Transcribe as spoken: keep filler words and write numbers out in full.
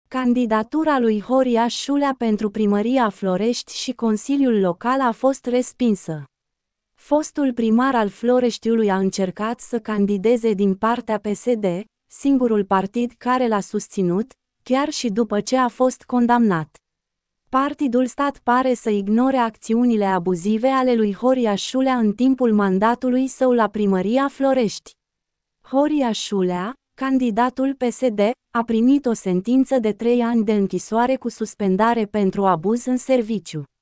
Candidatura lui Horia Șulea pentru primăria Florești și Consiliul Local a fost respinsă. Fostul primar al Floreștiului a încercat să candideze din partea P S D, singurul partid care l-a susținut, chiar și după ce a fost condamnat. Partidul Stat pare să ignore acțiunile abuzive ale lui Horia Șulea în timpul mandatului său la primăria Florești. Horia Șulea, candidatul P S D, a primit o sentință de trei ani de închisoare cu suspendare pentru abuz în serviciu.